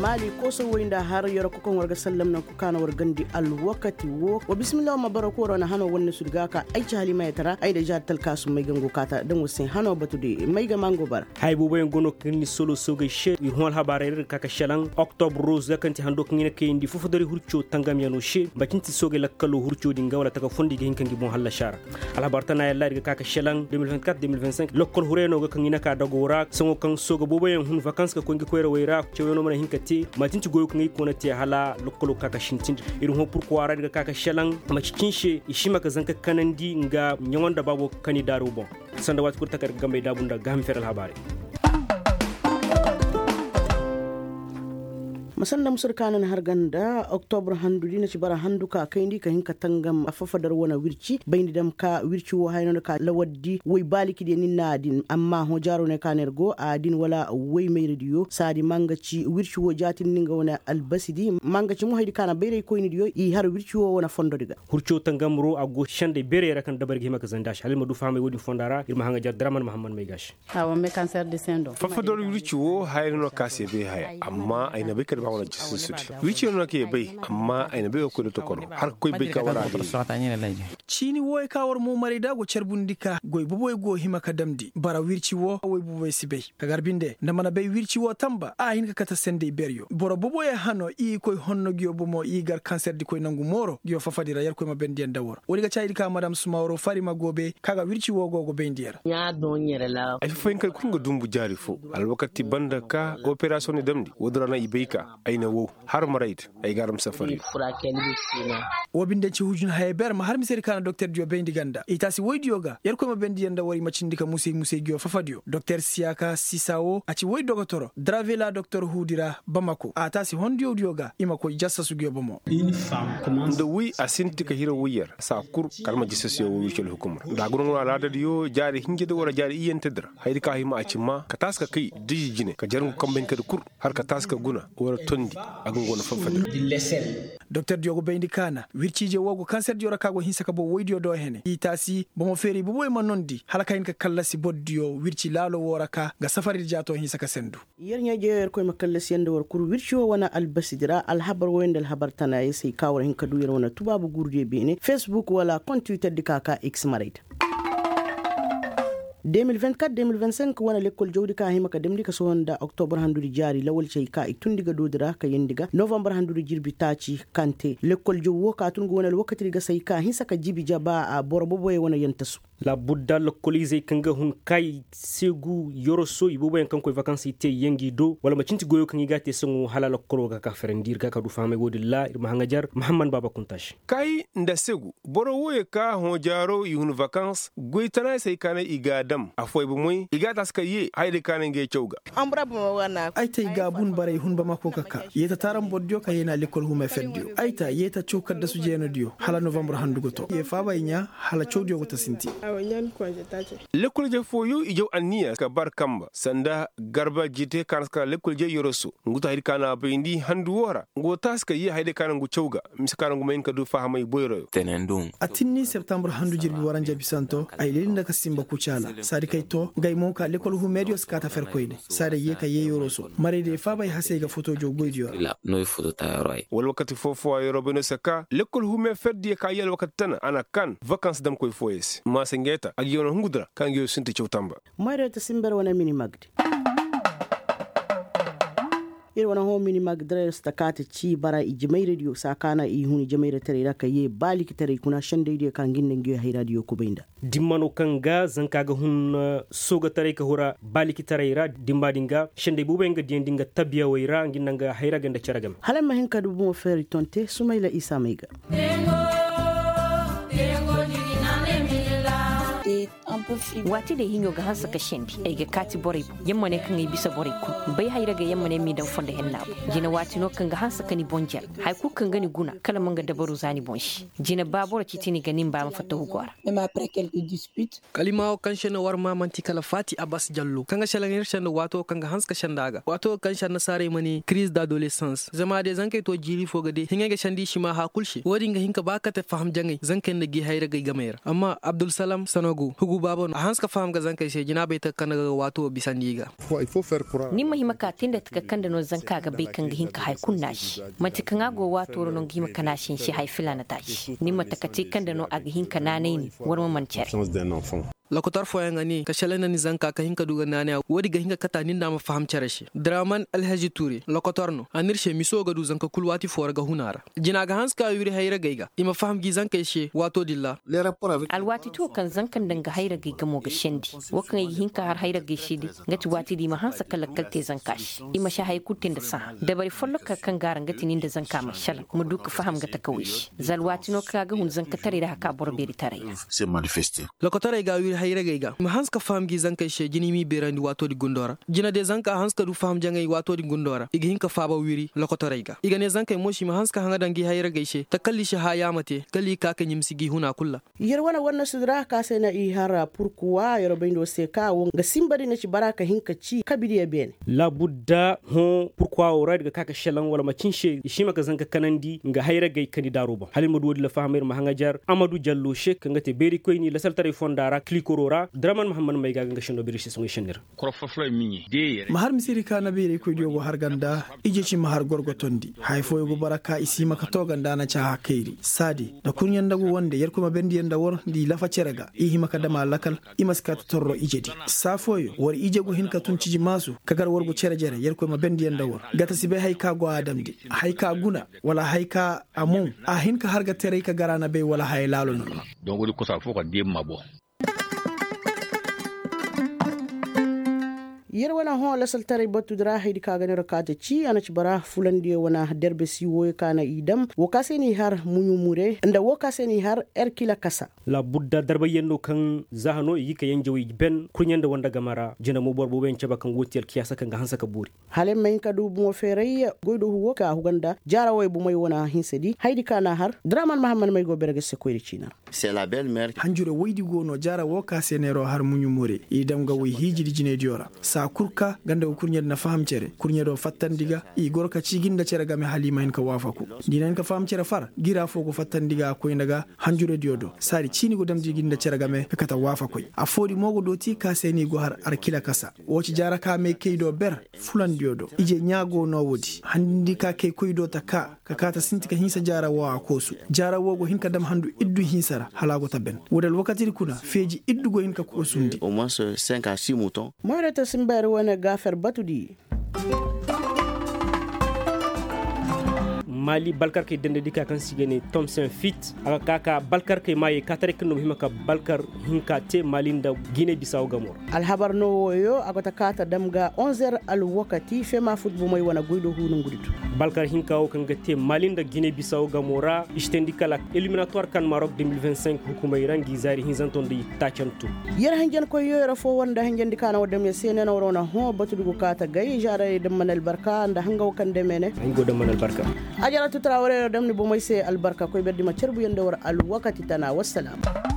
mali ko so winda har yoro ko kon warga sallam na ku kana wargandi al wakati wo wa bismillah ma barako ro na hano wonni sudga ka ai ci halima ya tara ai da jatal kasu mai gango kata dan wasin hano batude mai ga mango bar hay bo boyen gono kini solo soga she yi hol habare kaka shalan octobre rose zakanti hando kini ke indi fufudari hurcho tangam yano she bakinti soga lakkalo hurcho dinga wala taka fondi ge hinkangi bon halla shara ala bartana ya lari kaka shalan 2024 2025 lokkol hureno ga kangina ka dagora sango kan soga bo boyen hun vacances ka kongi koyra wayra ceweno mana hinkati matinti goyo kangi kona te hala lokkolo kaka shintin irin ho pourquoi ra kaka shalan macikinshe ishima ka zanka kanandi nga nyawanda babo kani daru bon sanda wat kurta kar gambe dabunda gam feral habare masanna musur kanan har ganda october handu dina ci bara handu ka kai ndi ka hinka tangam afafadar wana wirci bayni dam ka wirci wo hayno ka lawaddi way baliki de ninna din amma ho jaro ne kaner go a din wala way mai radio sadi mangaci wirci wo jatin ninga wana albasidi mangaci mu haydi kana bayre ko ni dio i har wirci wo wana fondo diga hurcio tangam ro ago shande bere rakan dabar gi maka zandash halima du fami wodi fondara irma hanga jar draman muhammad mai gashi hawa me cancer de sendo fafadar wirci wo hayno ka se be haya amma aina be kada wala jisu wici no ke bai amma aina bai ko to kono har koy bai ka wara chini woy ka war mo mari dago cerbundika goy boboy go hima ka damdi bara wirci wo woy boboy sibai ka garbinde na mana bai wirci wo tamba a hin ka kata sende beryo boro boboy hano i koy honno gyo bomo i gar cancer di koy nangu moro gyo fafadira yar koy ma bendiyan dawor woni ga chaydi ka madam sumawro farima gobe kaga wirci wo go bendiyar nya do nyere la ay fayin kal kunga dumbu jari fo al wakati banda ka operation ni damdi wodra na ibeika aina wo har marait ay garam safari wobinde ci hujun hayber ma har miseri kana docteur dio bendi ganda itasi woydi yoga yar ko ma bendi yanda wari macindika musse gyo fafadio docteur siaka sisawo aci woy dogotoro dravela docteur hudira bamako atasi hondio yoga ima ko jassa su gyo bomo ndo wi asinti ka hira wuyar sa kur kalma jissasiyo wi cel hukumar da gurun ala da dio jari hinjede wara jari iyentedra haydi ka hima acima ka taska kai dijine ka jarngu kamben ka kur har ka taska guna wara tondi agungona fafade docteur diogo bendi kana wircije wogo cancer diora kago hinsaka bo woydio do hene itasi bomo feri boboy manondi halaka hin ka kallasi boddio wirci lalo woraka ga safari jato hinsaka sendu yernya jeer koy makallasi yende wor kur wirci wana albasidira alhabar wendel habar tanaye sai kawar hin ka duyar wana tubabu gurde bene facebook wala compte twitter dikaka x marait 2024-2025 wana l'école jawdi ka hima ka demdi ka sonda octobre handuri jari lawol cey ka itundiga dodira ka yendiga novembre handuri jirbi taci kante l'école jowo ka tungo wana wakati ga say ka hinsa ka jibi jaba a borbo boye wana yentasu la budda localiser kanga hun kai segu yoroso ibobo en kanko vacances te yengi do wala ma cinti goyo kangi gate songo halala kolo ga ka ferendir ga ka du fame godi la irma hanga jar muhammad baba kuntash kai nda segu boro woye ka ho jaro yun vacances goitana say kana igadam afoy bu moy igata ska ye hayde kana nge chowga ambra bu wana aita igabun bare hun ba mako kaka yeta taram boddio ka yena l'école hume feddio aita yeta chokar da su jeno dio hala novembre handugo to ye faba nya hala chowdio go tasinti l'école je foyu ijo aniya ka bar kamba sanda garba jite kanska l'école je yoroso nguta hayde kana bendi handu wora ngo taska ye hayde kana ngu chowga miskana ngu men ka du fahamay boyro tenendum atinni septembre handu jirbi waranja bisanto ay lelinda ka simba kuchala sari kayto gay mon ka l'école hu medios ka ta fer koyde sari ye ka ye yoroso mare de fa bay hase ga photo jo goydio la noy photo ta roy wal wakati fofo ay robeno saka l'école hu me feddi ka yel wakati tana ana kan vacances dam koy foyes ma sengeta ak yono ngudra kan yo sinti chowtamba mare ta simber wana mini magdi ir wana ho mini magdres takati ci bara ijmai radio sakana i huni jamaira tare raka ye bali ki tare kuna shande ide kan ginne ngiyo hay radio ko beinda dimmano kanga zankaga hun soga tare ka hora bali ki tare ra dimba dinga shande bube nga dindinga tabiya wayra nginanga hayra ganda charagam halan ma hin kadu mo feri tonte sumayla isa maiga wati da hinyo ga hansa ka shendi ai ga kati borai yamma ne kan ai bisa borai ku bai haira ga yamma ne mi dan fonda henna jina wati no kan ga hansa kani bonja hay ku kan gani guna kala man ga dabaru zani bonshi jina babura kitini ganin ba mafata hugwara même après quelques disputes kalima kan shana war ma manti kala fati abbas jallo kan ga shalan shanda wato kan ga hansa shandaga wato kan shana sare mani crise d'adolescence zama de zankai to jiri fo ga de hinga ga shandi shi ma ha kulshi wodi ga hinka baka ta faham jangai zankai na gi haira ga gamayar amma abdul salam sanogo huguba baba a hanska faham ga zankai she jina bai ta kana wato bisandiga ni mahima ka tinda taka kanda no zanka ga bai kan gihin ka haikun nashi mati kan ago wato no gima kana shin shi haifila na tashi ni mata ka ce kanda no a gihin ka nanai ni warma mancere lakotar foyan gani ka shalana ni zanka ka hinka duga nane wodi ga hinka kata ninda ma fahamcere shi draman alhaji ture lakotar no anirshe miso ga du zanka kulwati for ga hunara jina ga hanska yuri hayra gaiga ima faham gi zanka she wato dilla alwati to kan zankan danga hayra gaiga mo ga shendi wakan yi hinka har hayra ga shidi ngati wati di ma hansa kala kalte zanka shi ima sha hay kutin da sa da bari folloka kan garan gati ninda zanka ma shala mu duka faham ga takawishi zalwati no ka ga hun zanka tare da haka borberi tare c'est manifesté lakotar ga yuri hayra gaiga ma hanska faham gi zanka she jini mi berandi wato di gundora jina de zanka hanska du faham jangai wato di gundora igi hinka faba wiri lakotar ga iga ne zanka moshi ma hanska hanga dangi hayra gaishe ta kalli shi haya mate kalli ka kan yimsi gi huna kulla yar wannan sudra ka sai na ihara purkuwa yaro bindo se ka won ga simbari na ci baraka hinka ci kabiri ya ben la budda ho purkuwa ora daga kaka shelan wala macin she shi maka zanka kanandi ga hayra gai kani daroba halin madu la fahamir ma hanga jar amadu jallo she kanga te beri koy ni la saltare fondara klikorora draman muhammad mai ga shindo birishi sun shinir korofofla minyi de mahar misiri ka na beri koy diogo har ganda ije ci mahar gorgotondi haifo yogo baraka isi maka to ganda na cha kairi sadi da kunyan dago wanda yar kuma bendi yanda wor di lafa cerega ihi maka da malakal imaska torro ijedi safoyo war ije go hin ka tunci masu kagar wargo cerejere yar kuma bendi yanda wor gata sibe haika go adamdi haika guna wala haika amun a hin ka harga tere ka garana be wala hay lalo non donc wodi ko sa fo ko dem mabo yar wana ho la saltare batu dra haydi ka gane rakata ci ana ci bara fulande wana derbe si woy kana idam wo kaseni har munyu mure nda wo kaseni har erkila kasa la budda darba yenno kan zahano yi ka yanjawi ben kunyanda wanda gamara jina mo borbo ben caba kan wotel kiyasa kan ga hansa ka buri halen mai ka du mo feray goydo huwo ka huganda jara way bu may wana hinsedi haydi kana har draman muhammad may go berge se koyri cina c'est la belle mère hanjure waydi gono jara wo kasenero har munyu mure idam ga way hijidi jine diora kurka ganda ko kurnyar na fahamcere kurnyar do fattandiga i gorka ciginda cere game halima en ka wafaku dinan ka fahamcere far gira fo ko fattandiga ko indaga hanjure diodo sari cini go damji ginda cere game ka kata wafaku a fodi mogo do ti ka seni go har arkila kasa woci jara ka me keido ber fulan diodo ije nyago no wodi handi ka ke koydo ta ka kata sintika hinsa jara wa kosu jara wogo hinka dam handu iddu hinsara halago taben wodal wakati kuna feji iddu go hinka ko sundi au moins 5 à 6 moutons moyrata simbar wana gafer batudi mali balkar ke dende dika kan sigene Thompson fit aka kaka balkar ke maye katare kan hima ka balkar hinka te malinda Guinea Bissau gamor alhabar no yo agota kata damga 11h al wakati fema football mai wana goido hunun guditu balkar hinka o kan gate malinda Guinea Bissau gamora istendi kala eliminatoire kan Maroc 2025 hukumai rangi zari hinzanton di tachantu yar hangen ko yo fo wanda hangen dikana wadam ya sene na worona ho batudu kata gay jare de manal barka nda hangaw kan de mene hango de manal barka ajara tutraore damni bo moy se albarka koy beddi ma cerbu yende war al wakati tana wassalam